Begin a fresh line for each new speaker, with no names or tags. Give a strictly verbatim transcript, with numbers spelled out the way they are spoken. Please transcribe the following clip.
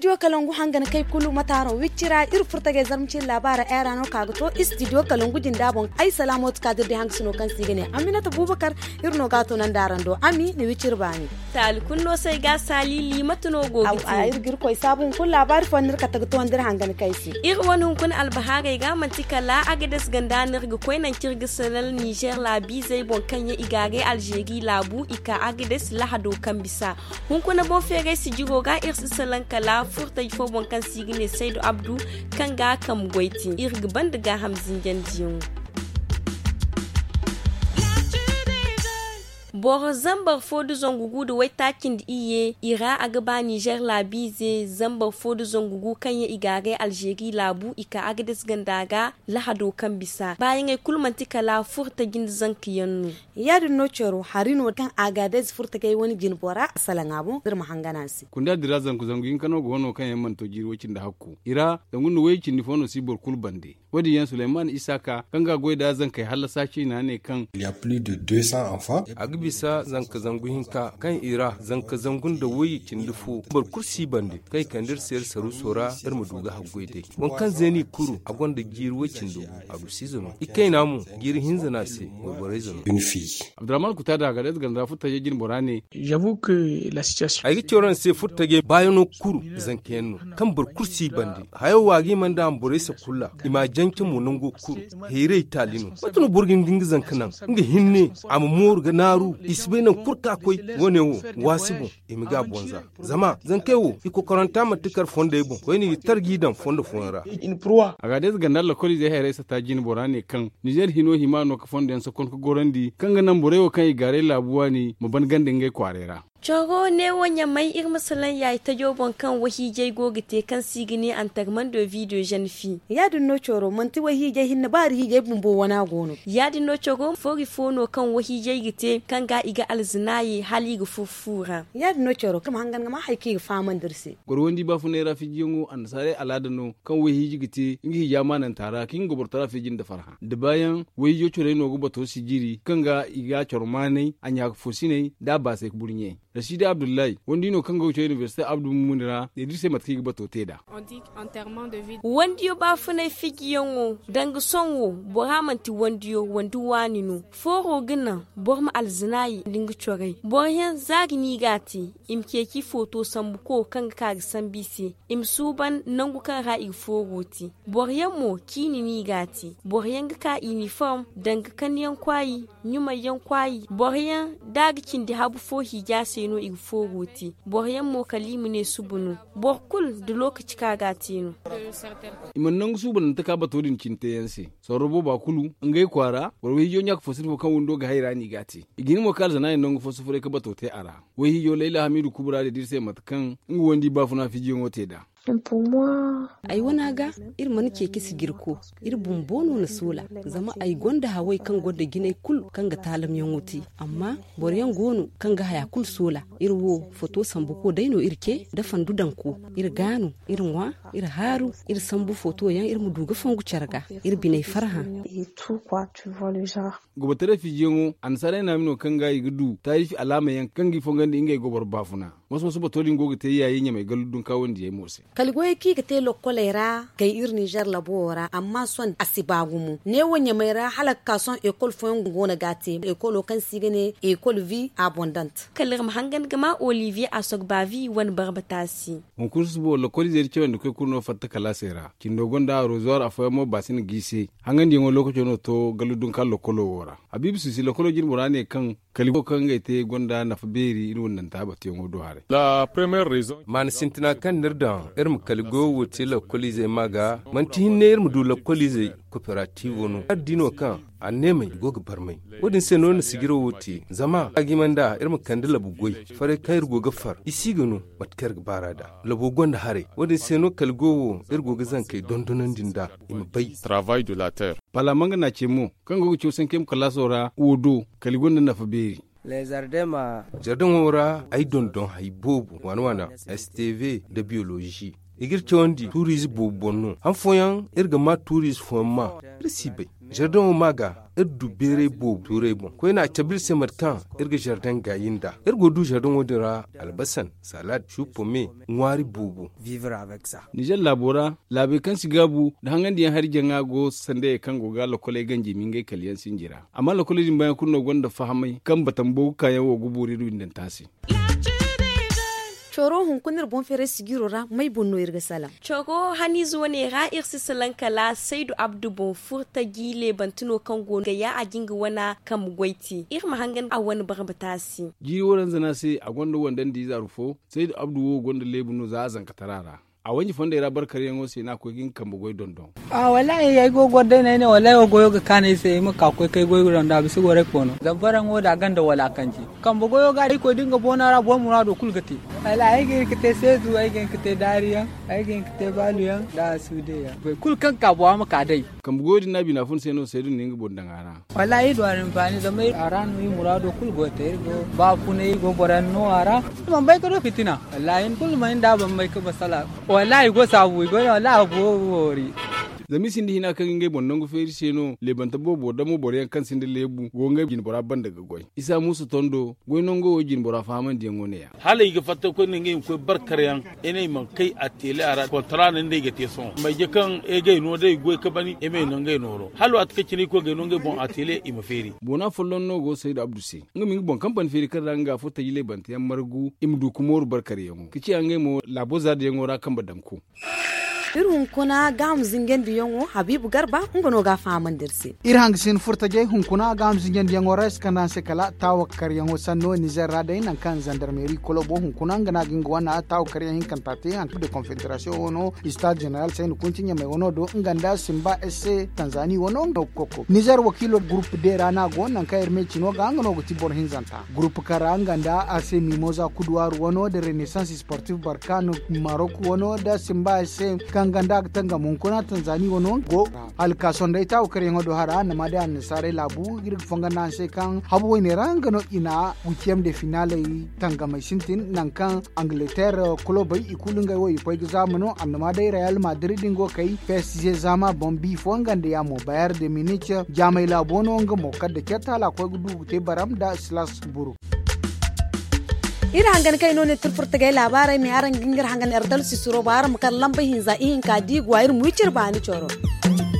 studio kalangu hangana kai kulu mataro wicira ir furtage zarmcin labara era no kagato studio kalangu jindabon ai salamot kadir de hangsuno kan sigene aminata bubakar irno gato nan darando ami ni wicir bani
tal kunno sai ga salili matuno gogi
a ir gir koy sabun kun labari fonir ka tagato andir hangana kai si
ir wonun kun albahare ga mantikala agades gandanir ga koy nan kirgisalal Niger la bizai bon kanya igage Algerie labu ika agades lahado kan bisa hun kuna bon fere si jigo ga ir salan kala furta ifo bon kan sigine Saidu Abdu kan ga kam goiti ir gban daga hamzin jandiyon Boro zambar fodu zongugu da wai takin da iye ira a gaba Niger labize zambar fodu zongugu kan ya igare Algeria labu ika agades gandaga lahado kan bisa bayan ai kulmanti kala furta gin zankiyannu
yadin no choro harino kan agades furta kai wani jin bora salan abu dirma hanganasi
kunda dira zanku zangin kano gono kan yamman to jirwocin da hakku ira zangun wai kin fono sibor kulbande wadi yan Suleiman Isaka kan ga goida zan kai halasa shi na ne kan
il y a plus de deux cents enfants
bisa zanka zanguhin ka kan ira zanka zangun da wuyi kindufo bar kursi bande kai kandir sayar saru sora dar muduga haggoide won kan zeni kuru a gonda girwo kindu a rusizono ikai namu gir hinzana se warbare zono
une fille
Abdurrahman Kutada ga da ganda futta je jin borane
j'avoue que la situation
ai kyoran se futta ge bayano kuru zankenno kan bar kursi bande hayo wagi man da ambore sa kulla ima janki munungo kuru here italino watunu burgin dingizan kanan inga hinne am mor ga naru isbe nan kurka koi wone wo wasibu imiga bonza zama zan kai wo iko karanta matukar fonda yebo ko ni targi dan fonda fonra
in proa
aga des gandal lokoli je here sa ta jin borane kan Niger hino himano ka fonda yan sa kon ko gorandi kan ga nan borewo kan igare labuwa ni mu ban gande ngai kwarera
Chogo ne wanya mai ir masalan yayi ta jobon kan wahije gogite kan sigini an tagman de video jeune fille
yadin no choro manti wahije hinna bari hije bumbo wana gono
yadin no chogo fogi fono kan wahije gite kan ga iga alzinayi hali ga fufura
yadin no choro kuma hangan ma haiki ga faman dirse
gorwondi ba fu ne rafijiyo an sare aladano kan wahije gite ingi hijama nan tara kin gobor tara fijin da farha da bayan wahijo chore no go bato sigiri kan ga iga chormane anya fusine da ba sai burnye Rashida Abdullahi wandi no kan gauce University Abdul Munira da dirse matki bato teda
wandi yo ba fune figiyon dang sonwo bohamanti wandi yo wandi wani no foro gina borma alzinayi dinga chore borhen zagini gati imke ki foto sambuko kan ka sambisi imsuban nangu kan ra ifogoti borhen mo kini ni gati borhen ka uniform dang kan yan kwayi nyuma yan kwayi borhen dagkin da habu fo hijase no igfogoti boryan mo kalimu ne subunu borkul da lokaci kaga tino
imannan subun ta ka bato din cinte yanse sorobo ba kulu ngai kwara warwi yo nyak fosir kan wundo ga hairani gati igini mo kal zanai non fosifure ka bato te ara wai yo Laila Hamidu Kubra da dirse matkan ngu wandi ba funa fijiyo ngote da
ai wana ga ir man ke kisi girko ir bumbono na sola zama ai gonda hawai kan gonda gine kul kan ga talam yan wuti amma boryan gonu kan ga haya kul sola ir wo foto sambu ko daino irke da fandu danko ir ganu ir wa ir haru ir sambu foto yan ir muduga fangu charga ir binai farha
gobatere fijiyo an sare na mino kan ga igudu tarifi alama yan kan gi fongandi ingai gobar bafuna wasu wasu batolin gogo te yayin nya mai galudun kawon da ya motsi
kalgoye ki ga te lokolera kai ir Niger labora amma son asibagumu ne wanya mai ra halakka son école fon gona gate école kan sigane école vie abondante
kalir mahangan gama Olivier Asogbavi wan barbatasi
on kursu bo lokoli zeri cewa da kai kurno fatta kala sera kindo gonda rozoir afoya mo basin gise hangan dingo lokaci no to galudun kan lokolo wora habibu sisi lokolo jin burane kan kalibo kan gaite gonda na faberi irin wannan ta bate ngodo hare
la première raison man sintina kan nirdan irm kaligo wote la kolize maga man tinne irm du la kolize cooperative no dino kan anne mai goga barmai wodin se non sigiro wote zama agimanda irm kandila bugoi fare kair goga far isigano matkar barada labo gonda hare wodin se no kaligo ir goga zan kai dondonan dinda im bai
travail de la terre
pala manga na chemo kan goga chosen kem kala sora wodo kaligon na faberi
les jardins ma
jardin wora ai dondon hay bobu wana wana S T V de biologie igir chondi tourisme bo bonno han foyan irga ma tourisme fo ma risibe jardin maga irdu bere bo ture bon ko ina tabil semarkan irga jardin gayinda irgo du jardin wodira albasan salad chou pomme ngwari bobo
vivre avec ça
Niger labora labe kan sigabu da hangan diyan har janga go sande kan go ga lokole ganji mingai kaliyan sinjira amma lokole din bayan kunno gonda fahamai kan batambo kayan wo guburi ruin tasi
Choro hun kunir bon fere sigirora mai bonno irga salam.
Choro hani zuwa ne ra irsi salan kala Saidu Abdu bon furta gile bantuno kan gon ga ya ajinga wana kam gwaiti. Ir mahangan a wani barbatasi.
Ji woran zana sai a gonda wandan di za rufo Saidu Abdu wo gonda lebuno za zan katarara. A wani fonda ira barkar yango sai na ko gin kan bugoi dondon.
Ah wallahi yayi go godde ne ne wallahi go yoga kane sai mu ka kai kai go ronda bisu gore kono. Zabaran wo da ganda wala kanji. Kan bugo yoga ko dinga bonara bo murado kulgati. Wallahi ai kite sai zu ai kite dariya ai kite baluyan da su de ya. Kul kan ka bo maka dai.
Kan bugo din nabi na fun sai no sai dun ninga bondan ara.
Wallahi do arin fani da mai aran yi murado kulgote go ba fune go boran no ara. Man bai ka do fitina. Wallahi kul mai da ban mai ka basala. Wallahi go sabu go wallahi go wori
zami sindi hina kan ngai bonnon go feri seno le banta bobo da mo bore kan sindi lebu go ngai jin bora banda ga goy isa musu tondo goy nongo jin bora faman di ngone ya
halai ga fatta ko ngai ko barkar yan ene man kai a tele ara kontra nan dai ga teson mai je kan e gai no dai goy ka bani e mai non gai noro halu at kacini ko gai non gai bon a tele i ma feri
bona follon no go Saidu Abdu se ngami bon kampan feri kan ranga fota yile banta yan margu imdu kumor barkar yan kici an ngai mo laboza da ngora kan badamko
irhun kuna gam zingen di yongo Habibu Garba ngono ga faman dirse
irhang sin furta je hun kuna gam zingen di yongo res kana se kala tawakkar yongo sanno Niger radai nan kan gendarmerie kolobo hun kuna ngana gingo wana tawakkar yan kan tate an de confederation ono stade general sen kuntinya me wono do nganda simba esse Tanzania wono koko Niger wakilo groupe de rana go nan kayir me chino ga ngono go tibor hinzanta groupe karanga nda ase mimoza kudwar wono de renaissance sportive barkano Morocco wono da simba esse ganda tanga munkuna Tanzania wono go alkason dai taw kare ngodo hara na mada an sare labu girig fonga nan se kan habu ne ranga no ina huitième de finale tanga mai sintin nan kan Angleterre club bai ikulunga wo ipoy zamano an mada Real Madrid ngo kai P S G zama bombi fonga de ya mo Bayern de Munich jamai labono ngo mo kadde ketala ko gudu te baram da Strasbourg
ira hangan kai no ne turfurta gai labarai mai aran gingar hangan erdal sisuro bara makar lamba hinza ihin ka digwa ir muicir bani choro